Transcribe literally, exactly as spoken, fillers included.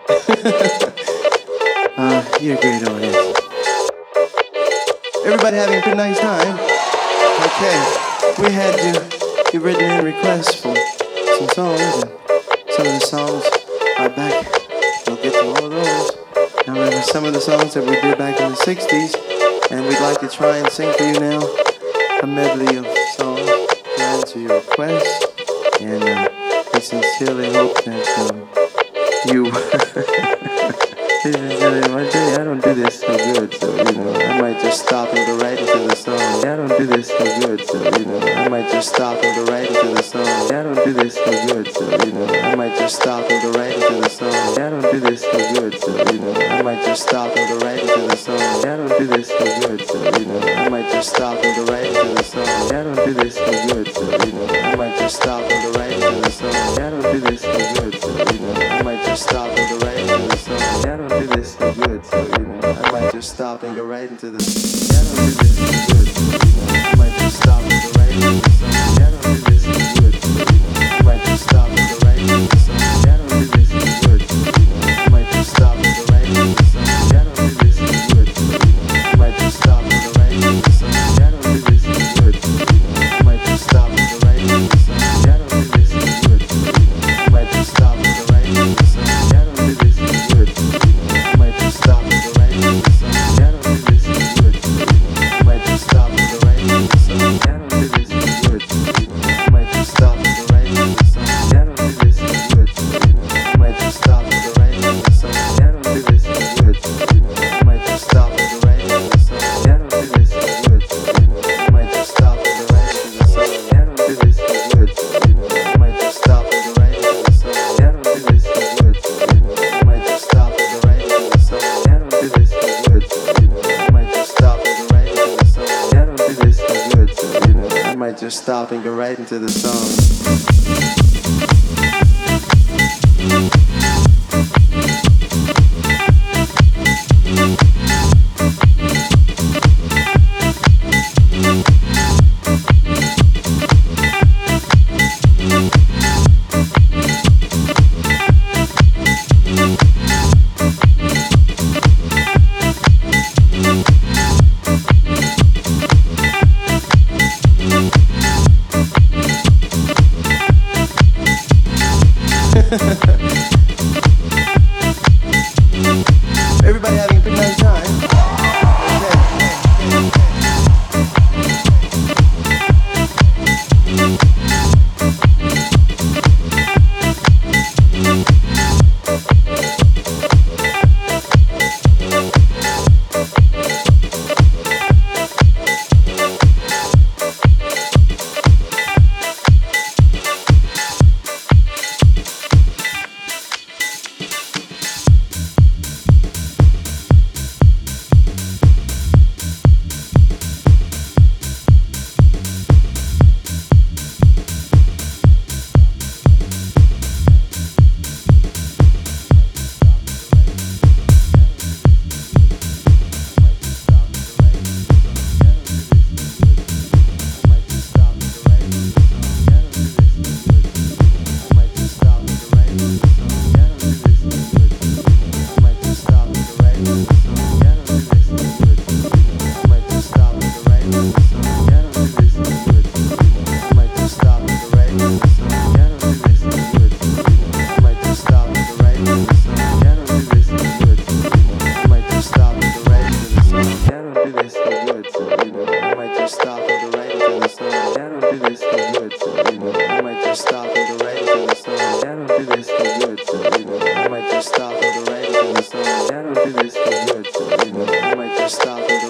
uh, you're a great audience. Everybody having a pretty nice time? Okay, we had to get written in requests for some songs, and some of the songs are back. We'll get to all of those. However, some of the songs that we did back in the sixties, and we'd like to try and sing for you now a medley of songs to answer your requests. And uh, we sincerely hope that um, you. One day I don't do this so good, so you know I might just stop and go right into the song. I don't do this so good, so you know I might just stop and go right into the song. I don't do this so good, so you know I might just stop and go right into the song. I don't do this so good, so you know I might just stop and go right into the song. I don't do this so good, so you know I might just stop and go right into the song. I don't do this so good, so you know I might just stop and go right into the song. I don't do this so good, so you know I might just stop and go right into the song. I don't do this so good, so you know I might just stop and go right into the. I don't do this so good, so you know I might just stop and go right into the song. I don't do this so good, so you know I might just stop and go right into the song. I don't do this so good, so you know I might just stop and go right into the song. I don't do this so good, so you know I might just stop and go right into the song. I don't do this so good, so you know I might just stop and go right into the song. I don't do this so good, so you know I might just stop and go right into the song. I don't do this so good, so you know I might just stop and go right into the song. I don't do this so good, so you know I might just stop and go right into the song. I don't do this so good, so you know I might just stop and go right into the song. I don't do this so good, so you know I might just stop and go right into the song. I don't do this so good, so you know I might just stop and go right into the song. I don't do this so good, so you know I might just stop and go right into the song. I don't do this so good, so you know I might just stop and go right into the song. I don't do this so good, so you know I might just stop and go right into the song. I don't do this so good, so you know I might just stop and go right into the song. I don't do this so good, so you know I might just stop and go right into the song. Everybody having a pretty nice time? I don't do this for good, so you know I might just stop and go